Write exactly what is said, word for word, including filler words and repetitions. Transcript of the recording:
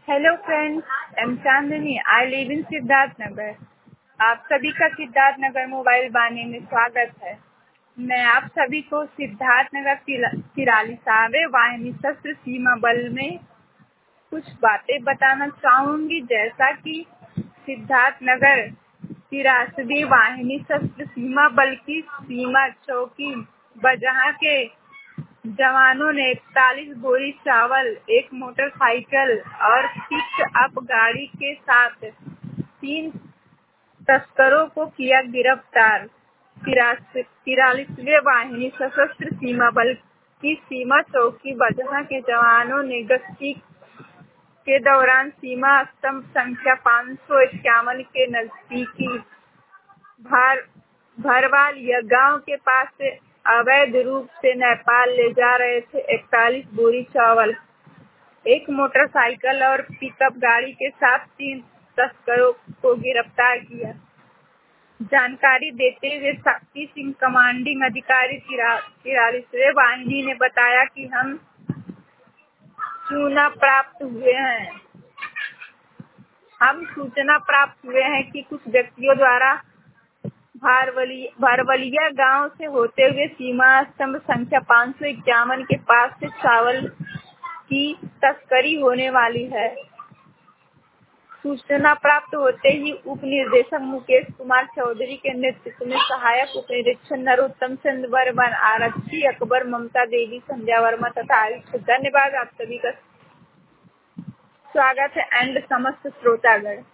Hello friends, I am Chandni. I live in Siddharth Nagar. आप सभी का सिद्धार्थ नगर मोबाइल वाणी में स्वागत है। मैं आप सभी को सिद्धार्थ नगर तिरालीसवें वाहिनी सशस्त्र सीमा बल में कुछ बातें बताना चाहूंगी। जैसा कि सिद्धार्थ नगर तिरालीसवीं वाहिनी सशस्त्र सीमा बल की सीमा चौकी बजहा के जवानों ने इकतालीस बोरी चावल, एक मोटरसाइकिल और पिकअप गाड़ी के साथ तीन तस्करों को किया गिरफ्तार। तिरालीसवें वाहिनी सशस्त्र सीमा बल की सीमा चौकी बजहा के जवानों ने गश्ती के दौरान सीमा स्तंभ संख्या पाँच सौ इक्यावन के नजदीकी भार भरवालिया गांव के पास से अवैध रूप से नेपाल ले जा रहे थे इकतालीस बोरी चावल, एक मोटरसाइकिल और पिकअप गाड़ी के साथ तीन तस्करों को गिरफ्तार किया। जानकारी देते हुए शक्ति सिंह, कमांडिंग अधिकारी तिरालीसवें वाहिनी ने बताया कि हम सूचना प्राप्त हुए हैं हम सूचना प्राप्त हुए हैं कि कुछ व्यक्तियों द्वारा भरवलिया गांव से होते हुए सीमा स्तंभ संख्या पाँच सौ इक्यावन के पास से चावल की तस्करी होने वाली है। सूचना प्राप्त होते ही उप निदेशक मुकेश कुमार चौधरी के नेतृत्व में सहायक उप निरीक्षक नरोत्तम चंद्र वर्मा, आरक्षी अकबर, ममता देवी, संध्या वर्मा तथा आयुक्त। धन्यवाद। आप सभी का स्वागत है एंड समस्त श्रोतागण।